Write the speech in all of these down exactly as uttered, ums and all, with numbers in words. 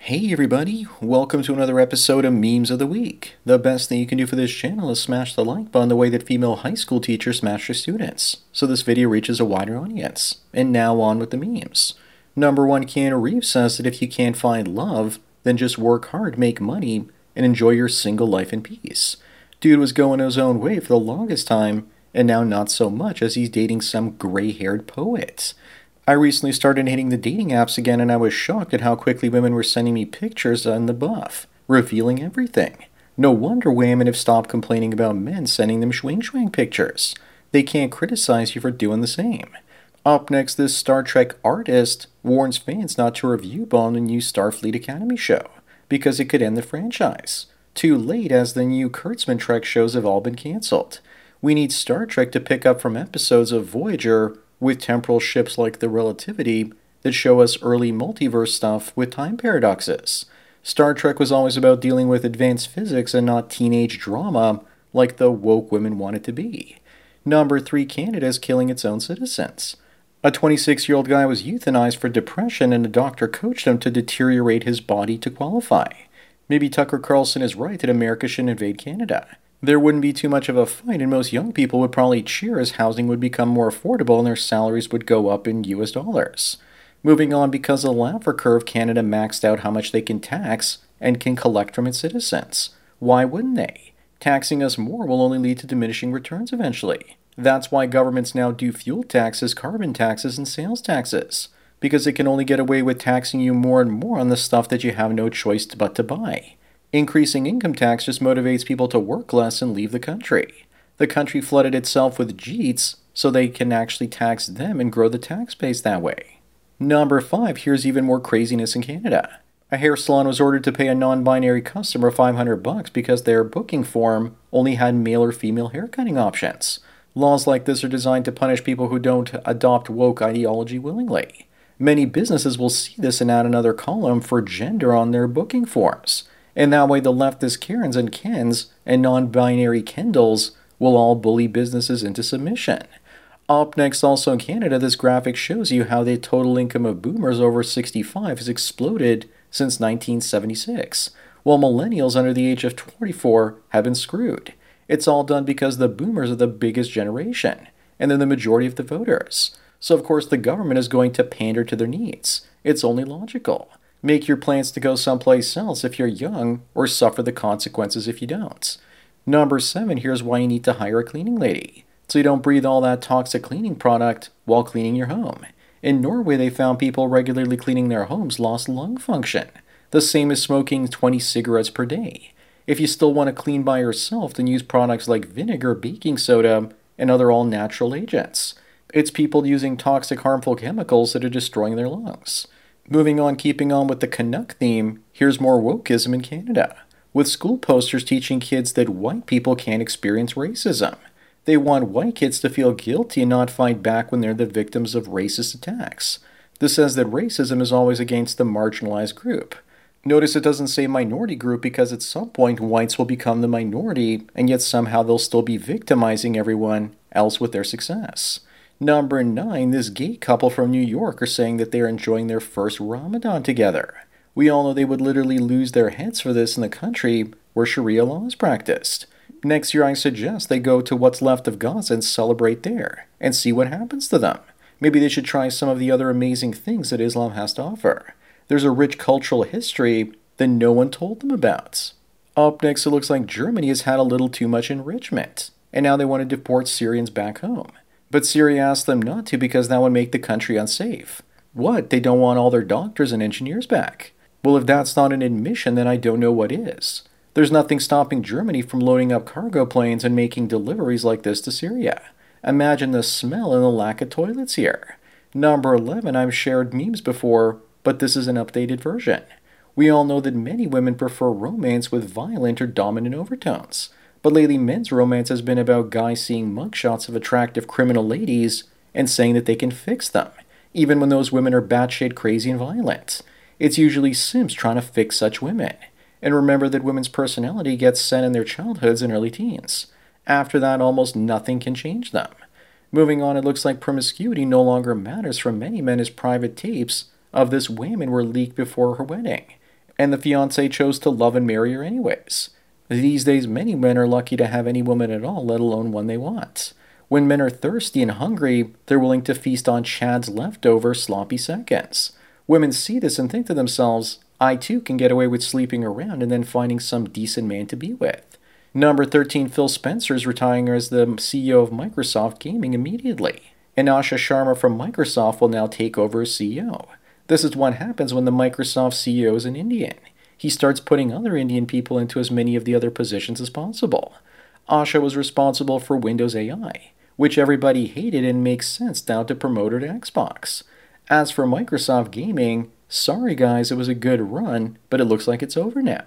Hey everybody, welcome to another episode of Memes of the Week. The best thing you can do for this channel is smash the like button the way that female high school teachers smash their students, so this video reaches a wider audience. And now on with the memes. Number one, Keanu Reeves says that if you can't find love, then just work hard, make money, and enjoy your single life in peace. Dude was going his own way for the longest time, and now not so much as he's dating some gray-haired poet. I recently started hitting the dating apps again and I was shocked at how quickly women were sending me pictures on the buff, revealing everything. No wonder women have stopped complaining about men sending them schwing schwang pictures. They can't criticize you for doing the same. Up next, this Star Trek artist warns fans not to review on the new Starfleet Academy show, because it could end the franchise. Too late, as the new Kurtzman Trek shows have all been cancelled. We need Star Trek to pick up from episodes of Voyager with temporal ships like the Relativity that show us early multiverse stuff with time paradoxes. Star Trek was always about dealing with advanced physics and not teenage drama like the woke women want it to be. Number three, Canada is killing its own citizens. A twenty-six-year-old guy was euthanized for depression and a doctor coached him to deteriorate his body to qualify. Maybe Tucker Carlson is right that America should invade Canada. There wouldn't be too much of a fight, and most young people would probably cheer as housing would become more affordable and their salaries would go up in U S dollars. Moving on, because of the Laffer curve, Canada maxed out how much they can tax and can collect from its citizens. Why wouldn't they? Taxing us more will only lead to diminishing returns eventually. That's why governments now do fuel taxes, carbon taxes, and sales taxes, because it can only get away with taxing you more and more on the stuff that you have no choice but to buy. Increasing income tax just motivates people to work less and leave the country. The country flooded itself with Jeets so they can actually tax them and grow the tax base that way. Number five, here's even more craziness in Canada. A hair salon was ordered to pay a non-binary customer five hundred bucks because their booking form only had male or female haircutting options. Laws like this are designed to punish people who don't adopt woke ideology willingly. Many businesses will see this and add another column for gender on their booking forms. And that way the leftist Karens and Kens and non-binary Kendalls will all bully businesses into submission. Up next, also in Canada, this graphic shows you how the total income of boomers over sixty-five has exploded since nineteen seventy-six, while millennials under the age of twenty-four have been screwed. It's all done because the boomers are the biggest generation, and they're the majority of the voters. So of course the government is going to pander to their needs. It's only logical. Make your plans to go someplace else if you're young, or suffer the consequences if you don't. Number seven, here's why you need to hire a cleaning lady, so you don't breathe all that toxic cleaning product while cleaning your home. In Norway, they found people regularly cleaning their homes lost lung function, the same as smoking twenty cigarettes per day. If you still want to clean by yourself, then use products like vinegar, baking soda, and other all-natural agents. It's people using toxic, harmful chemicals that are destroying their lungs. Moving on, keeping on with the Canuck theme, here's more wokeism in Canada, with school posters teaching kids that white people can't experience racism. They want white kids to feel guilty and not fight back when they're the victims of racist attacks. This says that racism is always against the marginalized group. Notice it doesn't say minority group because at some point whites will become the minority, and yet somehow they'll still be victimizing everyone else with their success. Number nine, this gay couple from New York are saying that they are enjoying their first Ramadan together. We all know they would literally lose their heads for this in the country where Sharia law is practiced. Next year, I suggest they go to what's left of Gaza and celebrate there, and see what happens to them. Maybe they should try some of the other amazing things that Islam has to offer. There's a rich cultural history that no one told them about. Up next, it looks like Germany has had a little too much enrichment, and now they want to deport Syrians back home. But Syria asked them not to because that would make the country unsafe. What? They don't want all their doctors and engineers back? Well, if that's not an admission, then I don't know what is. There's nothing stopping Germany from loading up cargo planes and making deliveries like this to Syria. Imagine the smell and the lack of toilets here. Number eleven, I've shared memes before, but this is an updated version. We all know that many women prefer romance with violent or dominant overtones. But lately, men's romance has been about guys seeing mugshots of attractive criminal ladies and saying that they can fix them, even when those women are batshit crazy and violent. It's usually simps trying to fix such women. And remember that women's personality gets set in their childhoods and early teens. After that, almost nothing can change them. Moving on, it looks like promiscuity no longer matters for many men as private tapes of this woman were leaked before her wedding. and the fiancé chose to love and marry her anyways. These days, many men are lucky to have any woman at all, let alone one they want. When men are thirsty and hungry, they're willing to feast on Chad's leftover sloppy seconds. Women see this and think to themselves, I too can get away with sleeping around and then finding some decent man to be with. Number thirteen, Phil Spencer is retiring as the C E O of Microsoft Gaming immediately. And Asha Sharma from Microsoft will now take over as C E O. This is what happens when the Microsoft C E O is an Indian. He starts putting other Indian people into as many of the other positions as possible. Asha was responsible for Windows A I, which everybody hated and makes sense now to promote her to Xbox. As for Microsoft Gaming, sorry guys, it was a good run, but it looks like it's over now.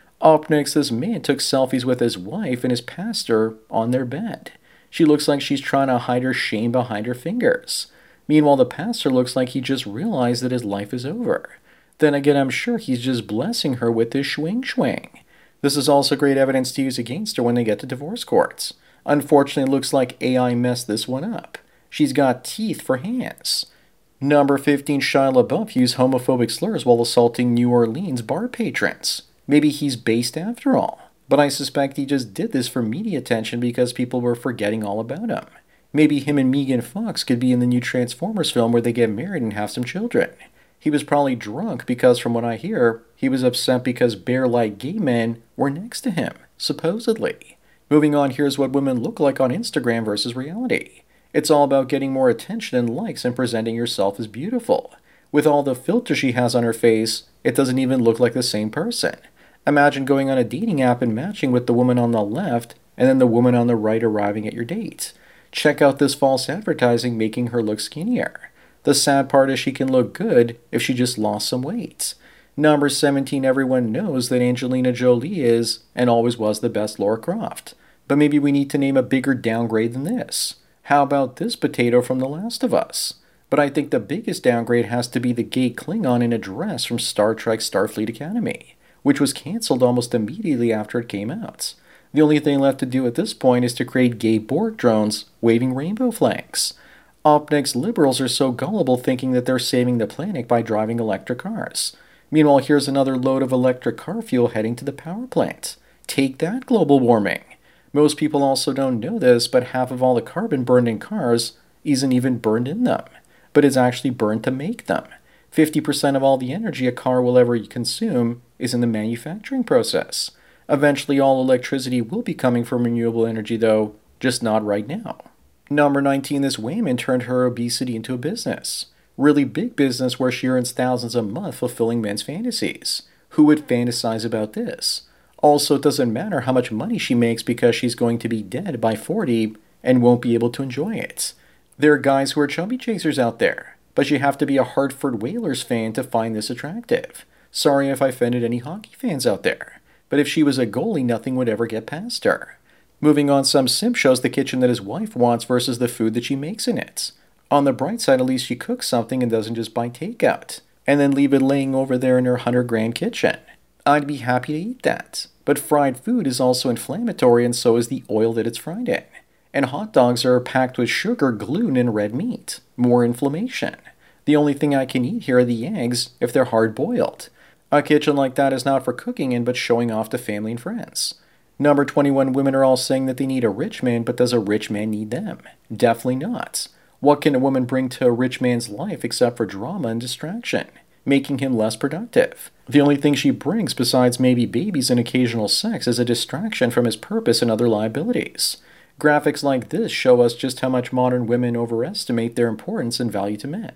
Up next, this man took selfies with his wife and his pastor on their bed. She looks like she's trying to hide her shame behind her fingers. Meanwhile, the pastor looks like he just realized that his life is over. Then again, I'm sure he's just blessing her with his swing swing. This is also great evidence to use against her when they get to divorce courts. Unfortunately, it looks like A I messed this one up. She's got teeth for hands. Number fifteen, Shia LaBeouf used homophobic slurs while assaulting New Orleans bar patrons. Maybe he's based after all. But I suspect he just did this for media attention because people were forgetting all about him. Maybe him and Megan Fox could be in the new Transformers film where they get married and have some children. He was probably drunk because, from what I hear, he was upset because bear-like gay men were next to him, supposedly. Moving on, here's what women look like on Instagram versus reality. It's all about getting more attention and likes and presenting yourself as beautiful. With all the filters she has on her face, it doesn't even look like the same person. Imagine going on a dating app and matching with the woman on the left and then the woman on the right arriving at your date. Check out this false advertising making her look skinnier. The sad part is she can look good if she just lost some weight. Number seventeen, everyone knows that Angelina Jolie is and always was the best Lara Croft. But maybe we need to name a bigger downgrade than this. How about this potato from The Last of Us? But I think the biggest downgrade has to be the gay Klingon in a dress from Star Trek Starfleet Academy, which was cancelled almost immediately after it came out. The only thing left to do at this point is to create gay Borg drones waving rainbow flags. Up next, liberals are so gullible thinking that they're saving the planet by driving electric cars. Meanwhile, here's another load of electric car fuel heading to the power plant. Take that, global warming. Most people also don't know this, but half of all the carbon burned in cars isn't even burned in them, but is actually burned to make them. fifty percent of all the energy a car will ever consume is in the manufacturing process. Eventually, all electricity will be coming from renewable energy, though, just not right now. Number nineteen, this woman turned her obesity into a business. Really big business where she earns thousands a month fulfilling men's fantasies. Who would fantasize about this? Also, it doesn't matter how much money she makes because she's going to be dead by forty and won't be able to enjoy it. There are guys who are chubby chasers out there, but you have to be a Hartford Whalers fan to find this attractive. Sorry if I offended any hockey fans out there, but if she was a goalie, nothing would ever get past her. Moving on, some simp shows the kitchen that his wife wants versus the food that she makes in it. On the bright side, at least she cooks something and doesn't just buy takeout, and then leave it laying over there in her hundred grand kitchen. I'd be happy to eat that. But fried food is also inflammatory, and so is the oil that it's fried in. And hot dogs are packed with sugar, gluten, and red meat. More inflammation. The only thing I can eat here are the eggs if they're hard-boiled. A kitchen like that is not for cooking in, but showing off to family and friends. Number twenty-one, women are all saying that they need a rich man, but does a rich man need them? Definitely not. What can a woman bring to a rich man's life except for drama and distraction, making him less productive? The only thing she brings besides maybe babies and occasional sex is a distraction from his purpose and other liabilities. Graphics like this show us just how much modern women overestimate their importance and value to men.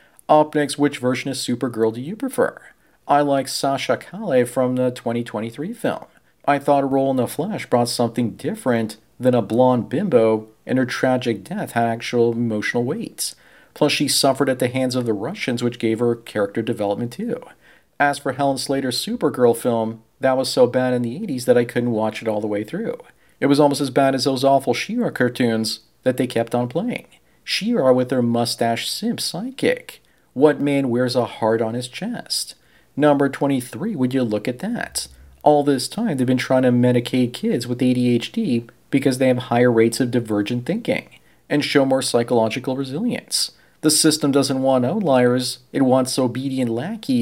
Up next, which version of Supergirl do you prefer? I like Sasha Calle from the twenty twenty-three film. I thought her role in The Flash brought something different than a blonde bimbo, and her tragic death had actual emotional weight. Plus, she suffered at the hands of the Russians, which gave her character development too. As for Helen Slater's Supergirl film, that was so bad in the eighties that I couldn't watch it all the way through. It was almost as bad as those awful She-Ra cartoons that they kept on playing. She-Ra with her mustache simp sidekick. What man wears a heart on his chest? Number twenty-three, would you look at that? All this time, they've been trying to medicate kids with A D H D because they have higher rates of divergent thinking and show more psychological resilience. The system doesn't want outliers, it wants obedient lackeys who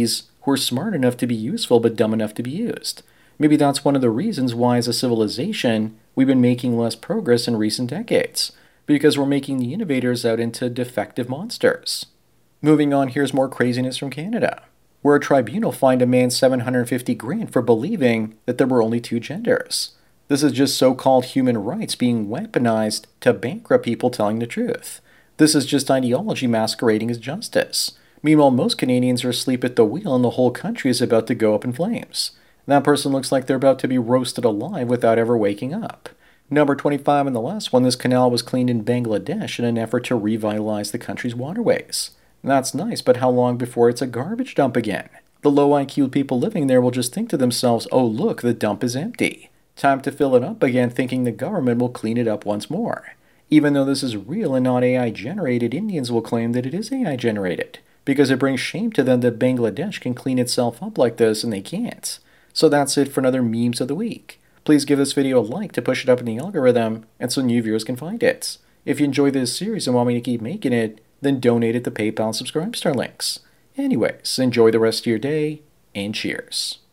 who are smart enough to be useful but dumb enough to be used. Maybe that's one of the reasons why, as a civilization, we've been making less progress in recent decades, because we're making the innovators out into defective monsters. Moving on, here's more craziness from Canada, where a tribunal fined a man seven hundred fifty grand for believing that there were only two genders. This is just so-called human rights being weaponized to bankrupt people telling the truth. This is just ideology masquerading as justice. Meanwhile, most Canadians are asleep at the wheel and the whole country is about to go up in flames. That person looks like they're about to be roasted alive without ever waking up. Number twenty-five in the last one, this canal was cleaned in Bangladesh in an effort to revitalize the country's waterways. That's nice, but how long before it's a garbage dump again? The low I Q people living there will just think to themselves, oh look, the dump is empty. Time to fill it up again, thinking the government will clean it up once more. Even though this is real and not A I generated, Indians will claim that it is A I generated, because it brings shame to them that Bangladesh can clean itself up like this and they can't. So that's it for another Memes of the Week. Please give this video a like to push it up in the algorithm and so new viewers can find it. If you enjoy this series and want me to keep making it, then donate at the PayPal and Subscribestar links. Anyways, enjoy the rest of your day, and cheers.